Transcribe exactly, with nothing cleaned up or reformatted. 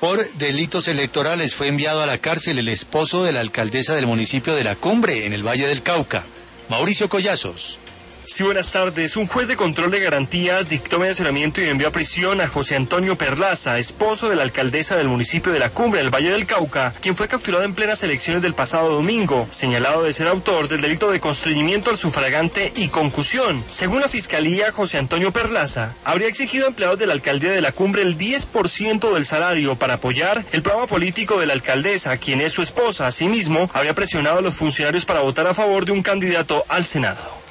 Por delitos electorales fue enviado a la cárcel el esposo de la alcaldesa del municipio de La Cumbre, en el Valle del Cauca, Mauricio Collazos. Sí, buenas tardes. Un juez de control de garantías dictó medicionamiento y envió a prisión a José Antonio Perlaza, esposo de la alcaldesa del municipio de La Cumbre, en el Valle del Cauca, quien fue capturado en plenas elecciones del pasado domingo, señalado de ser autor del delito de constreñimiento al sufragante y concusión. Según la fiscalía, José Antonio Perlaza habría exigido a empleados de la alcaldía de La Cumbre el diez por ciento del salario para apoyar el programa político de la alcaldesa, quien es su esposa. Asimismo, habría presionado a los funcionarios para votar a favor de un candidato al Senado.